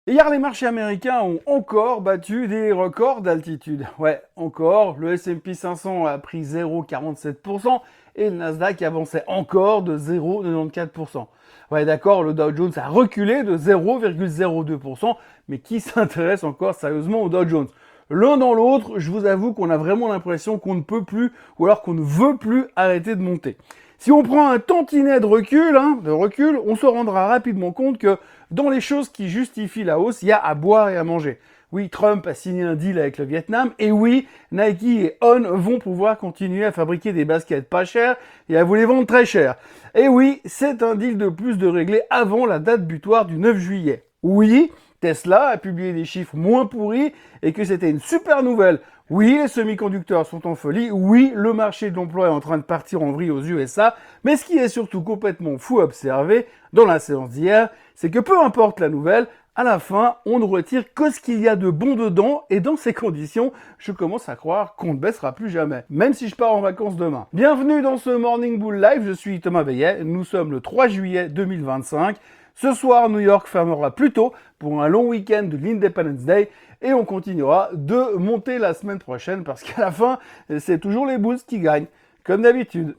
Hier, les marchés américains ont encore battu des records d'altitude. Ouais, encore, le S&P 500 a pris 0,47% et le Nasdaq avançait encore de 0,94%. Ouais, d'accord, le Dow Jones a reculé de 0,02%, mais qui s'intéresse encore sérieusement au Dow Jones? L'un dans l'autre, je vous avoue qu'on a vraiment l'impression qu'on ne peut plus, ou alors qu'on ne veut plus arrêter de monter. Si on prend un tantinet de recul, on se rendra rapidement compte que dans les choses qui justifient la hausse, il y a à boire et à manger. Oui, Trump a signé un deal avec le Vietnam, et oui, Nike et On vont pouvoir continuer à fabriquer des baskets pas chères et à vous les vendre très chères. Et oui, c'est un deal de plus de régler avant la date butoir du 9 juillet. Oui, Tesla a publié des chiffres moins pourris et que c'était une super nouvelle. Oui, les semi-conducteurs sont en folie. Oui, le marché de l'emploi est en train de partir en vrille aux USA. Mais ce qui est surtout complètement fou à observer dans la séance d'hier, c'est que peu importe la nouvelle, à la fin, on ne retire que ce qu'il y a de bon dedans. Et dans ces conditions, je commence à croire qu'on ne baissera plus jamais, même si je pars en vacances demain. Bienvenue dans ce Morning Bull Live, je suis Thomas Veillet. Nous sommes le 3 juillet 2025. Ce soir, New York fermera plus tôt pour un long week-end de l'Independence Day et on continuera de monter la semaine prochaine parce qu'à la fin, c'est toujours les Bulls qui gagnent, comme d'habitude.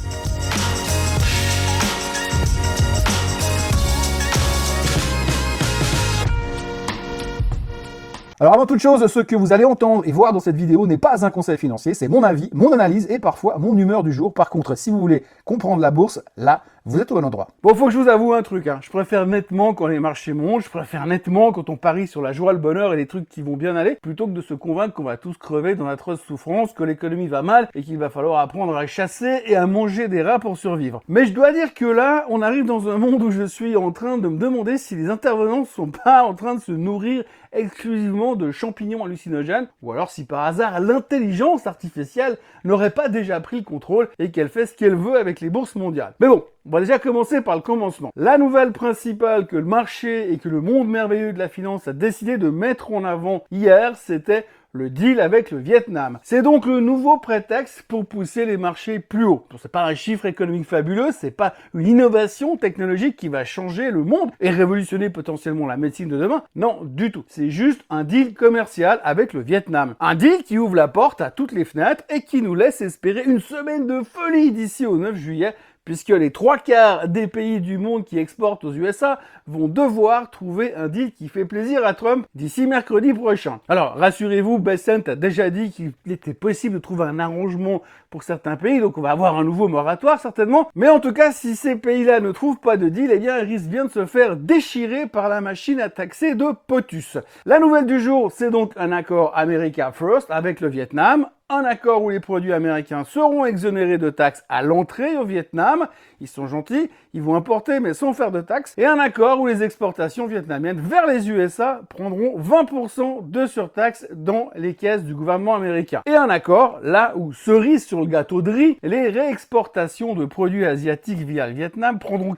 Alors avant toute chose, ce que vous allez entendre et voir dans cette vidéo n'est pas un conseil financier, c'est mon avis, mon analyse et parfois mon humeur du jour. Par contre, si vous voulez comprendre la bourse, là, vous êtes au bon endroit. Bon, faut que je vous avoue un truc, je préfère nettement quand les marchés montent, je préfère nettement quand on parie sur la joie, le bonheur et les trucs qui vont bien aller, plutôt que de se convaincre qu'on va tous crever dans d'atroces souffrances, que l'économie va mal et qu'il va falloir apprendre à chasser et à manger des rats pour survivre. Mais je dois dire que là, on arrive dans un monde où je suis en train de me demander si les intervenants sont pas en train de se nourrir exclusivement de champignons hallucinogènes, ou alors si par hasard l'intelligence artificielle n'aurait pas déjà pris le contrôle et qu'elle fait ce qu'elle veut avec les bourses mondiales. Mais bon, on va déjà commencer par le commencement. La nouvelle principale que le marché et que le monde merveilleux de la finance a décidé de mettre en avant hier, c'était le deal avec le Vietnam. C'est donc le nouveau prétexte pour pousser les marchés plus haut. C'est pas un chiffre économique fabuleux, c'est pas une innovation technologique qui va changer le monde et révolutionner potentiellement la médecine de demain. Non, du tout. C'est juste un deal commercial avec le Vietnam. Un deal qui ouvre la porte à toutes les fenêtres et qui nous laisse espérer une semaine de folie d'ici au 9 juillet, puisque les 3/4 des pays du monde qui exportent aux USA vont devoir trouver un deal qui fait plaisir à Trump d'ici mercredi prochain. Alors, rassurez-vous, Bessent a déjà dit qu'il était possible de trouver un arrangement pour certains pays, donc on va avoir un nouveau moratoire certainement. Mais en tout cas, si ces pays-là ne trouvent pas de deal, eh bien, ils risquent bien de se faire déchirer par la machine à taxer de POTUS. La nouvelle du jour, c'est donc un accord America First avec le Vietnam. Un accord où les produits américains seront exonérés de taxes à l'entrée au Vietnam. Ils sont gentils, ils vont importer mais sans faire de taxes. Et un accord où les exportations vietnamiennes vers les USA prendront 20% de surtaxe dans les caisses du gouvernement américain. Et un accord, là où, cerise sur le gâteau de riz, les réexportations de produits asiatiques via le Vietnam prendront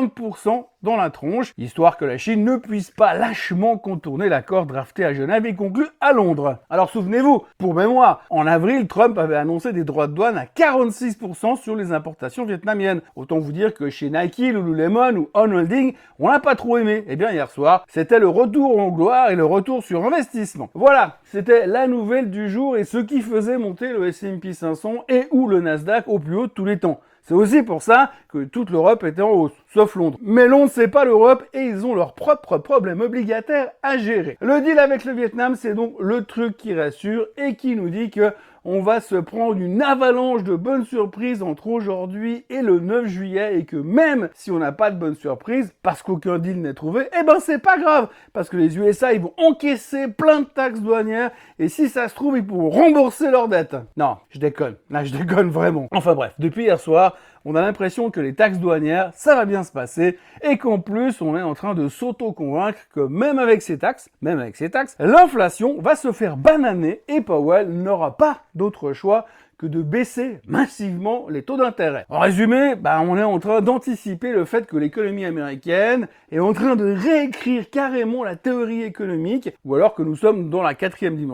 40% dans la tronche, histoire que la Chine ne puisse pas lâchement contourner l'accord drafté à Genève et conclu à Londres. Alors souvenez-vous, pour mémoire, en avril, Trump avait annoncé des droits de douane à 46% sur les importations vietnamiennes. Autant vous dire que chez Nike, Lululemon ou On Holding, on l'a pas trop aimé. Eh bien hier soir, c'était le retour en gloire et le retour sur investissement. Voilà, c'était la nouvelle du jour et ce qui faisait monter le S&P 500 et ou le Nasdaq au plus haut de tous les temps. C'est aussi pour ça que toute l'Europe était en hausse, sauf Londres. Mais Londres, c'est pas l'Europe et ils ont leurs propres problèmes obligataires à gérer. Le deal avec le Vietnam, c'est donc le truc qui rassure et qui nous dit que on va se prendre une avalanche de bonnes surprises entre aujourd'hui et le 9 juillet et que même si on n'a pas de bonnes surprises, parce qu'aucun deal n'est trouvé, eh ben c'est pas grave, parce que les USA, ils vont encaisser plein de taxes douanières et si ça se trouve, ils pourront rembourser leurs dettes. Non, je déconne. Là, je déconne vraiment. Enfin bref, depuis hier soir, on a l'impression que les taxes douanières, ça va bien se passer et qu'en plus, on est en train de s'auto-convaincre que même avec ces taxes, l'inflation va se faire bananer et Powell n'aura pas d'autre choix que de baisser massivement les taux d'intérêt. En résumé, on est en train d'anticiper le fait que l'économie américaine est en train de réécrire carrément la théorie économique, ou alors que nous sommes dans la 4e dimension,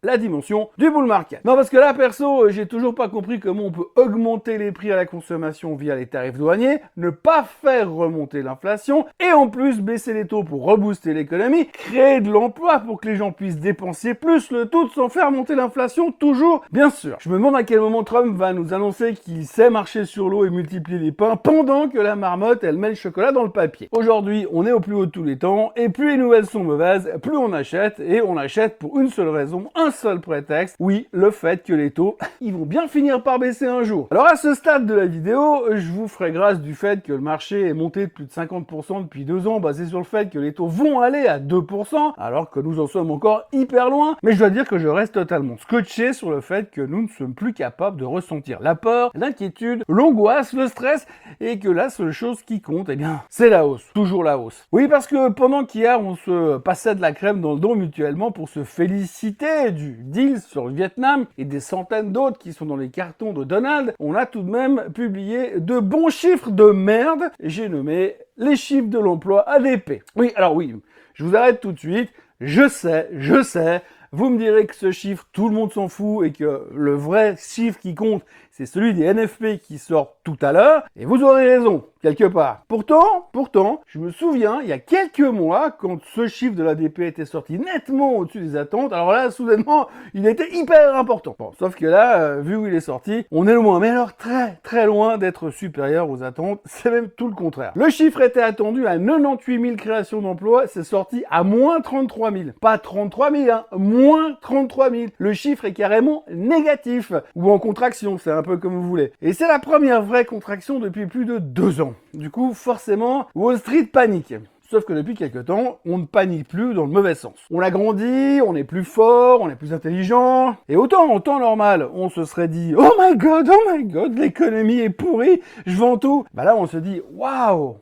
la dimension du bull market. Non, parce que là, perso, j'ai toujours pas compris comment on peut augmenter les prix à la consommation via les tarifs douaniers, ne pas faire remonter l'inflation et en plus baisser les taux pour rebooster l'économie, créer de l'emploi pour que les gens puissent dépenser plus, le tout sans faire monter l'inflation, toujours, bien sûr. Je me demande à quel moment Trump va nous annoncer qu'il sait marcher sur l'eau et multiplier les pains pendant que la marmotte, elle met le chocolat dans le papier. Aujourd'hui, on est au plus haut de tous les temps et plus les nouvelles sont mauvaises, plus on achète et on achète pour une seule raison, un seul prétexte, oui, le fait que les taux, ils vont bien finir par baisser un jour. Alors à ce stade de la vidéo, je vous ferai grâce du fait que le marché est monté de plus de 50% depuis 2 ans, basé sur le fait que les taux vont aller à 2%, alors que nous en sommes encore hyper loin, mais je dois dire que je reste totalement scotché sur le fait que nous ne sommes plus capables de ressentir la peur, l'inquiétude, l'angoisse, le stress, et que la seule chose qui compte, eh bien, c'est la hausse, toujours la hausse. Oui, parce que pendant qu'hier, on se passait de la crème dans le dos mutuellement pour se féliciter du deal sur le Vietnam et des centaines d'autres qui sont dans les cartons de Donald, on a tout de même publié de bons chiffres de merde, j'ai nommé les chiffres de l'emploi ADP. Oui, alors oui, je vous arrête tout de suite, je sais, vous me direz que ce chiffre, tout le monde s'en fout et que le vrai chiffre qui compte, c'est celui des NFP qui sort tout à l'heure, et vous aurez raison, quelque part. Pourtant, je me souviens, il y a quelques mois, quand ce chiffre de l'ADP était sorti nettement au-dessus des attentes, alors là, soudainement, il était hyper important. Bon, sauf que là, vu où il est sorti, on est loin, mais alors très loin d'être supérieur aux attentes, c'est même tout le contraire. Le chiffre était attendu à 98 000 créations d'emplois, c'est sorti à moins 33 000. Pas 33 000, hein, moins 33 000. Le chiffre est carrément négatif, ou en contraction, c'est un peu comme vous voulez. Et c'est la première vraie contraction depuis plus de 2 ans. Du coup, forcément, Wall Street panique. Sauf que depuis quelques temps, on ne panique plus dans le mauvais sens. On a grandi, on est plus fort, on est plus intelligent. Et autant en temps normal, on se serait dit « Oh my God, l'économie est pourrie, je vends tout ». Bah là, on se dit « Waouh,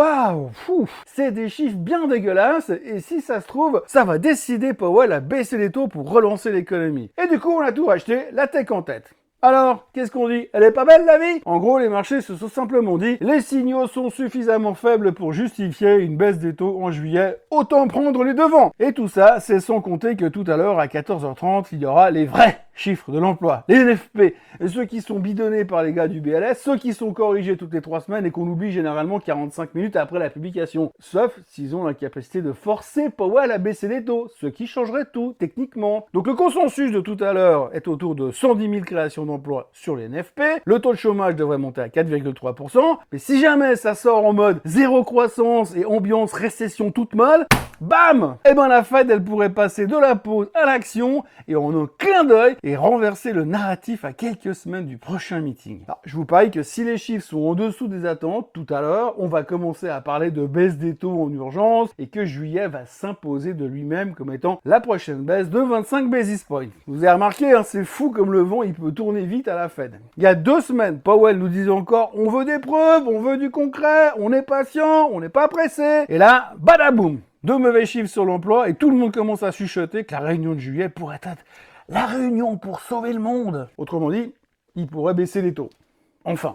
c'est des chiffres bien dégueulasses et si ça se trouve, ça va décider Powell à baisser les taux pour relancer l'économie ». Et du coup, on a tout racheté, la tech en tête. Alors, qu'est-ce qu'on dit? Elle est pas belle la vie? En gros, les marchés se sont simplement dit, les signaux sont suffisamment faibles pour justifier une baisse des taux en juillet, autant prendre les devants. Et tout ça, c'est sans compter que tout à l'heure, à 14h30, il y aura les vrais chiffres de l'emploi, les NFP, et ceux qui sont bidonnés par les gars du BLS, ceux qui sont corrigés toutes les 3 semaines et qu'on oublie généralement 45 minutes après la publication. Sauf s'ils ont la capacité de forcer Powell à baisser les taux, ce qui changerait tout, techniquement. Donc le consensus de tout à l'heure est autour de 110 000 créations d'emplois sur les NFP, le taux de chômage devrait monter à 4,3%, mais si jamais ça sort en mode zéro croissance et ambiance récession toute molle, bam! Eh ben la Fed, elle pourrait passer de la pause à l'action et en un clin d'œil et renverser le narratif à quelques semaines du prochain meeting. Alors, je vous parie que si les chiffres sont en dessous des attentes, tout à l'heure, on va commencer à parler de baisse des taux en urgence et que juillet va s'imposer de lui-même comme étant la prochaine baisse de 25 basis points. Vous avez remarqué, hein, c'est fou comme le vent, il peut tourner vite à la Fed. Il y a 2 semaines, Powell nous disait encore, on veut des preuves, on veut du concret, on est patient, on n'est pas pressé. Et là, badaboum! 2 mauvais chiffres sur l'emploi et tout le monde commence à chuchoter que la réunion de juillet pourrait être la réunion pour sauver le monde. Autrement dit, il pourrait baisser les taux. Enfin,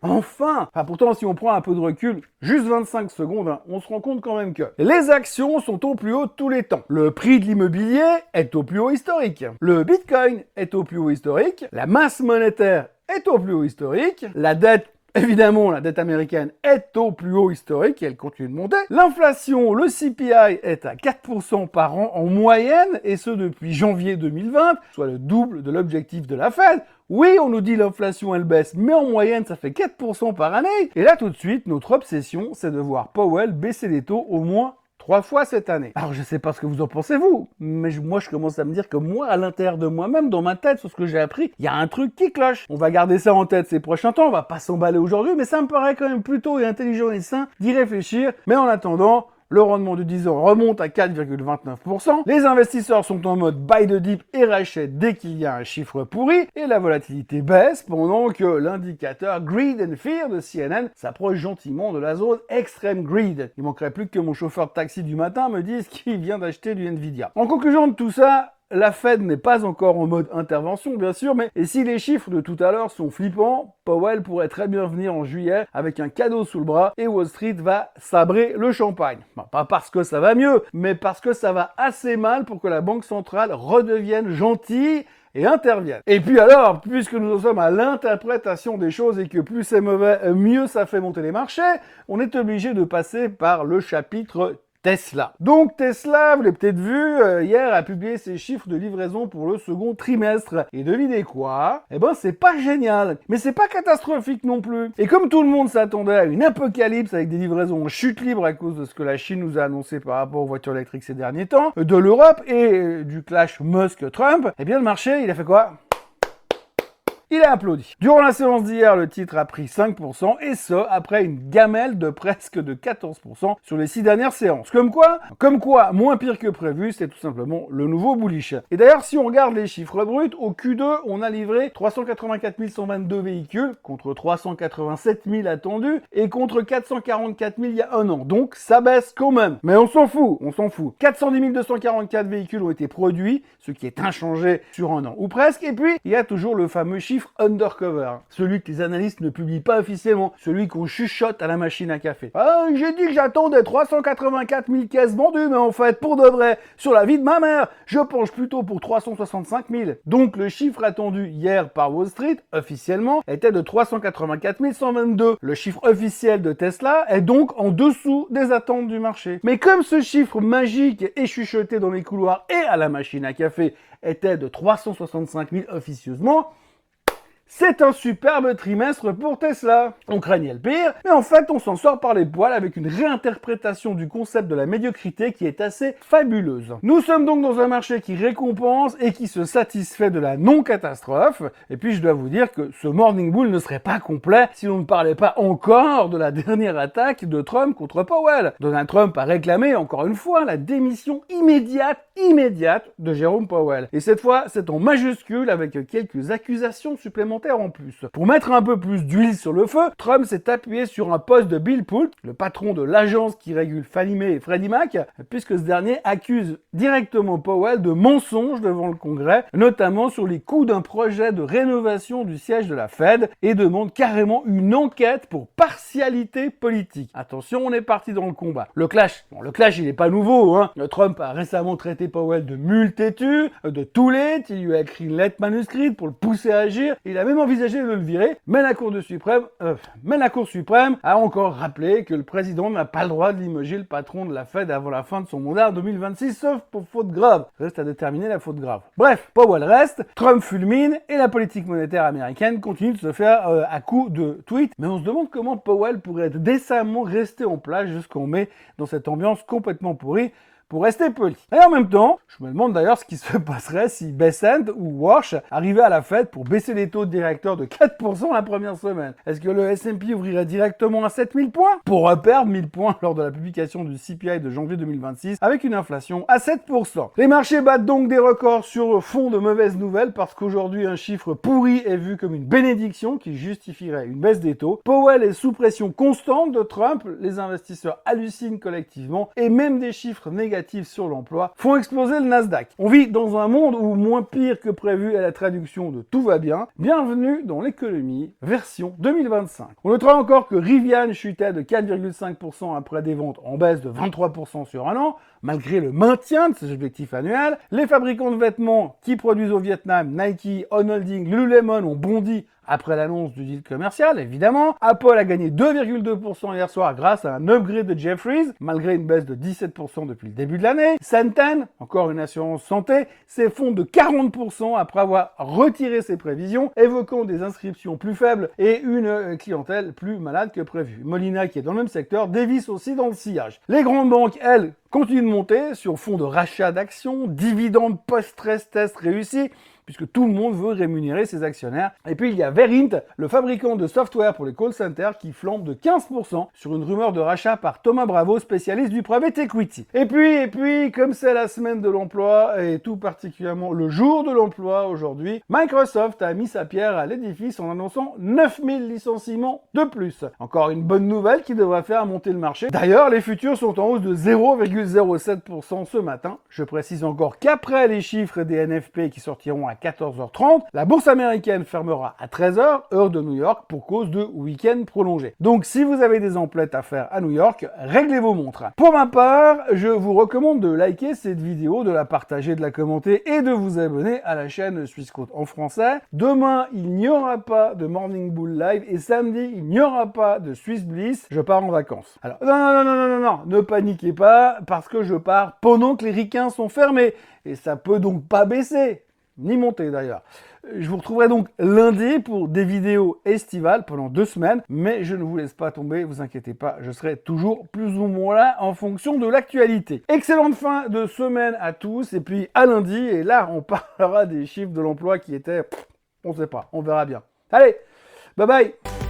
pourtant, si on prend un peu de recul, juste 25 secondes, hein, on se rend compte quand même que les actions sont au plus haut de tous les temps. Le prix de l'immobilier est au plus haut historique. Le Bitcoin est au plus haut historique. La masse monétaire est au plus haut historique. La dette, évidemment, la dette américaine est au plus haut historique et elle continue de monter. L'inflation, le CPI, est à 4% par an en moyenne, et ce depuis janvier 2020, soit le double de l'objectif de la Fed. Oui, on nous dit l'inflation elle baisse, mais en moyenne ça fait 4% par année. Et là tout de suite, notre obsession, c'est de voir Powell baisser les taux au moins 3 fois cette année. Alors je sais pas ce que vous en pensez vous, mais moi je commence à me dire que moi, à l'intérieur de moi-même, dans ma tête, sur ce que j'ai appris, il y a un truc qui cloche. On va garder ça en tête ces prochains temps, on va pas s'emballer aujourd'hui, mais ça me paraît quand même plutôt intelligent et sain d'y réfléchir. Mais en attendant, le rendement de 10 ans remonte à 4,29%. Les investisseurs sont en mode buy the dip et rachètent dès qu'il y a un chiffre pourri. Et la volatilité baisse pendant que l'indicateur Greed and Fear de CNN s'approche gentiment de la zone extreme greed. Il manquerait plus que mon chauffeur de taxi du matin me dise qu'il vient d'acheter du Nvidia. En conclusion de tout ça, la Fed n'est pas encore en mode intervention, bien sûr, mais et si les chiffres de tout à l'heure sont flippants, Powell pourrait très bien venir en juillet avec un cadeau sous le bras et Wall Street va sabrer le champagne. Bon, pas parce que ça va mieux, mais parce que ça va assez mal pour que la Banque centrale redevienne gentille et intervienne. Et puis alors, puisque nous en sommes à l'interprétation des choses et que plus c'est mauvais, mieux ça fait monter les marchés, on est obligé de passer par le chapitre Tesla. Donc Tesla, vous l'avez peut-être vu, hier a publié ses chiffres de livraison pour le second trimestre. Et devinez quoi? Eh ben c'est pas génial, mais c'est pas catastrophique non plus. Et comme tout le monde s'attendait à une apocalypse avec des livraisons en chute libre à cause de ce que la Chine nous a annoncé par rapport aux voitures électriques ces derniers temps, de l'Europe et du clash Musk-Trump, eh bien le marché, il a fait quoi? Il a applaudi. Durant la séance d'hier, le titre a pris 5%, et ce, après une gamelle de presque de 14% sur les 6 dernières séances. Comme quoi, moins pire que prévu, c'est tout simplement le nouveau bullish. Et d'ailleurs, si on regarde les chiffres bruts, au Q2, on a livré 384 122 véhicules, contre 387 000 attendus, et contre 444 000 il y a un an. Donc, ça baisse quand même. Mais on s'en fout. 410 244 véhicules ont été produits, ce qui est inchangé sur un an, ou presque, et puis, il y a toujours le fameux chiffre undercover, celui que les analystes ne publient pas officiellement, celui qu'on chuchote à la machine à café. Ah, j'ai dit que j'attendais 384 000 caisses vendues, mais en fait, pour de vrai, sur la vie de ma mère, je penche plutôt pour 365 000. Donc le chiffre attendu hier par Wall Street, officiellement, était de 384 122. Le chiffre officiel de Tesla est donc en dessous des attentes du marché. Mais comme ce chiffre magique est chuchoté dans les couloirs et à la machine à café était de 365 000 officieusement, c'est un superbe trimestre pour Tesla. On craignait le pire, mais en fait, on s'en sort par les poils avec une réinterprétation du concept de la médiocrité qui est assez fabuleuse. Nous sommes donc dans un marché qui récompense et qui se satisfait de la non-catastrophe. Et puis, je dois vous dire que ce Morning Bull ne serait pas complet si l'on ne parlait pas encore de la dernière attaque de Trump contre Powell. Donald Trump a réclamé, encore une fois, la démission immédiate de Jérôme Powell. Et cette fois, c'est en majuscule avec quelques accusations supplémentaires en plus. Pour mettre un peu plus d'huile sur le feu, Trump s'est appuyé sur un poste de Bill Pulte, le patron de l'agence qui régule Fannie Mae et Freddie Mac, puisque ce dernier accuse directement Powell de mensonges devant le Congrès, notamment sur les coûts d'un projet de rénovation du siège de la Fed, et demande carrément une enquête pour partialité politique. Attention, on est parti dans le combat. Le clash, il est pas nouveau, hein. Trump a récemment traité Powell de mule têtu, de toulette, il lui a écrit une lettre manuscrite pour le pousser à agir, il a même envisagé de le virer, mais la Cour suprême a encore rappelé que le président n'a pas le droit de limoger le patron de la Fed avant la fin de son mandat en 2026, sauf pour faute grave. Reste à déterminer la faute grave. Bref, Powell reste, Trump fulmine, et la politique monétaire américaine continue de se faire à coups de tweets. Mais on se demande comment Powell pourrait décemment rester en place jusqu'en mai dans cette ambiance complètement pourrie, pour rester poli. Et en même temps, je me demande d'ailleurs ce qui se passerait si Bessent ou Walsh arrivaient à la Fed pour baisser les taux de directeur de 4% la première semaine. Est-ce que le S&P ouvrirait directement à 7000 points pour reperdre 1000 points lors de la publication du CPI de janvier 2026 avec une inflation à 7%? Les marchés battent donc des records sur fond de mauvaises nouvelles parce qu'aujourd'hui un chiffre pourri est vu comme une bénédiction qui justifierait une baisse des taux. Powell est sous pression constante de Trump, les investisseurs hallucinent collectivement et même des chiffres négatifs sur l'emploi font exploser le Nasdaq. On vit dans un monde où moins pire que prévu est la traduction de tout va bien. Bienvenue dans l'économie version 2025. On notera encore que Rivian chutait de 4,5% après des ventes en baisse de 23% sur un an, malgré le maintien de ses objectifs annuels. Les fabricants de vêtements qui produisent au Vietnam, Nike, On Holding, Lululemon ont bondi après l'annonce du deal commercial, évidemment. Apple a gagné 2,2% hier soir grâce à un upgrade de Jefferies, malgré une baisse de 17% depuis le début de l'année. Santen, encore une assurance santé, s'effondre de 40% après avoir retiré ses prévisions, évoquant des inscriptions plus faibles et une clientèle plus malade que prévu. Molina, qui est dans le même secteur, dévisse aussi dans le sillage. Les grandes banques, elles, continuent de monter sur fond de rachat d'actions, dividendes post-stress test réussis, puisque tout le monde veut rémunérer ses actionnaires. Et puis il y a Verint, le fabricant de software pour les call centers, qui flambe de 15% sur une rumeur de rachat par Thomas Bravo, spécialiste du private equity. Et puis, comme c'est la semaine de l'emploi, et tout particulièrement le jour de l'emploi aujourd'hui, Microsoft a mis sa pierre à l'édifice en annonçant 9000 licenciements de plus. Encore une bonne nouvelle qui devrait faire monter le marché. D'ailleurs, les futurs sont en hausse de 0,07% ce matin. Je précise encore qu'après les chiffres des NFP qui sortiront à 14h30, la bourse américaine fermera à 13h, heure de New York, pour cause de week-end prolongé. Donc si vous avez des emplettes à faire à New York, réglez vos montres. Pour ma part, je vous recommande de liker cette vidéo, de la partager, de la commenter et de vous abonner à la chaîne Swissquote en français. Demain, il n'y aura pas de Morning Bull Live et samedi, il n'y aura pas de Swiss Bliss. Je pars en vacances. Alors, non, ne paniquez pas parce que je pars pendant que les ricains sont fermés et ça peut donc pas baisser, ni monter d'ailleurs. Je vous retrouverai donc lundi pour des vidéos estivales pendant 2 semaines, mais je ne vous laisse pas tomber, vous inquiétez pas, je serai toujours plus ou moins là en fonction de l'actualité. Excellente fin de semaine à tous, et puis à lundi, et là on parlera des chiffres de l'emploi qui étaient, on sait pas, on verra bien. Allez, bye bye.